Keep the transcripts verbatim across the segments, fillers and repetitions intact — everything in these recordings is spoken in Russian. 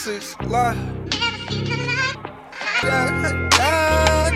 shit's life. Yeah, yeah.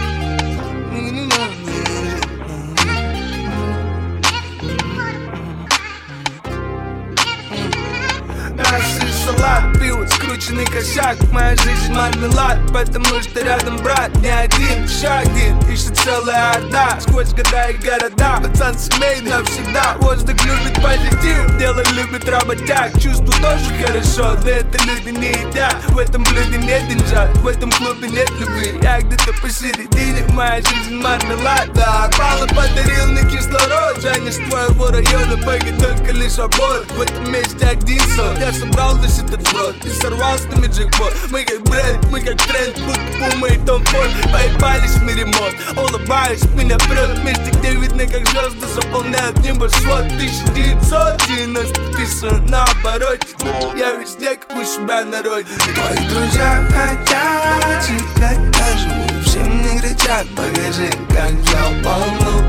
Наши салат, пиво, скрученный косяк. Моя жизнь мармелад, потому что рядом брат. Не один, шаг один, ищет целая орда. Сквозь года и города, пацан семейный навсегда. Воздух любит позитив, дело любит работяг. Чувство тоже хорошо, но это люди не едят. В этом блюде нет деньжат, в этом клубе нет любви. Я где-то посередине, моя жизнь мармелад. Да, мало подарил мне кислород. Женя с твоего района, бэги только лишь обор. В этом месте один сон. Я собрал весь этот брод и сорвал с нами джекпот. Мы как бренд, мы как тренд, будто Пума и Том Форд. Поебались в мире мод, улыбаюсь, меня прет. Вместе, где видно, как звезды заполняют небосвод. Тысяча девятьсот девяносто писан на обороте. Я везде, как у себя на родине. Твои друзья хотят жить, как я живу. Все мне кричат, покажи, как я полну.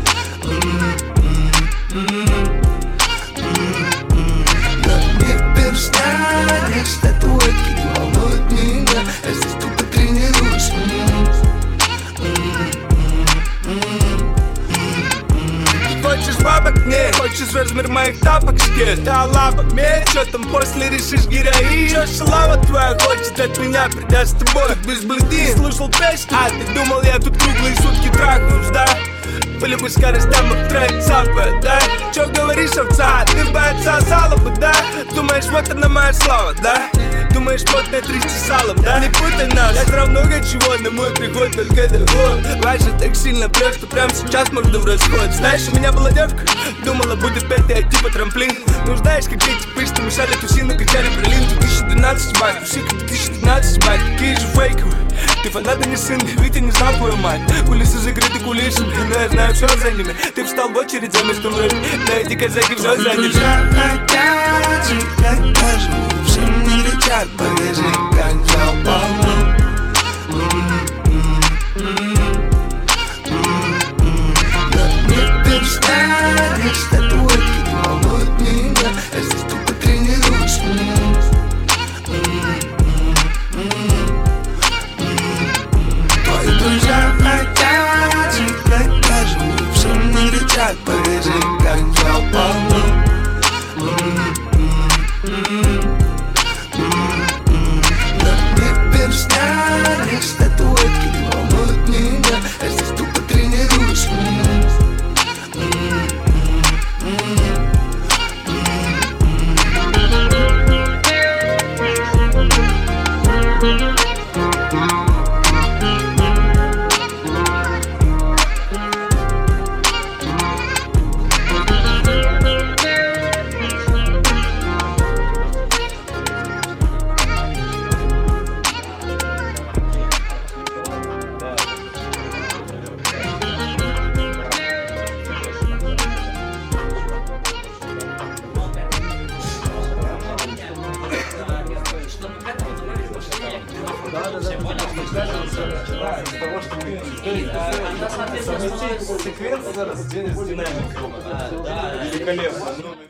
Перстянешь, статуэтки волнуют меня. Я здесь тупо тренируюсь. Хочешь бабок? Нет. Хочешь размер моих тапок? Скет. Да лапок, медь. Чё там после решишь героин? Чё шалава твоя хочет от меня придать с тобой? Как без блондин. Слушал песню? А ты думал, я тут круглые сутки трахаюсь, да? По любым скоростям их трек цапает, да? Чё говоришь, овца? Ты бы отсосала бы, да? Думаешь, вот она моя слава, да? Думаешь, потная триста салом, да? Не путай нас, я знал много чего, но мой приход только дорогой. Важно так сильно прет, что прямо сейчас можно в расход. Знаешь, у меня была девка, думала, будет петь, я типа трамплин. Ну знаешь, как эти пышцы мешали тусину, качали прилин. две тысячи двенадцать, бать, усик две тысячи двенадцать, бать, какие же фейковые. Ты фанат, не сын, ведь я не знал твою мать. Кулисы закрыты кулисами, но я знаю все за ними. Ты встал в очередь за местом вроде, но эти казаки все заняли. Хотят жить, как я живу. Все мне кричат, покажи, как я полну. Не перестанешь, статуэтки волнуют меня. Я здесь тупо тренируюсь. Твои друзья хотят жить, как я живу. Все мне кричат, покажи, как я полну. Не перестанешь, статуэтки волнуют меня. Я здесь тупо тренируюсь. Секвенция зараз, динамика. Великолепно.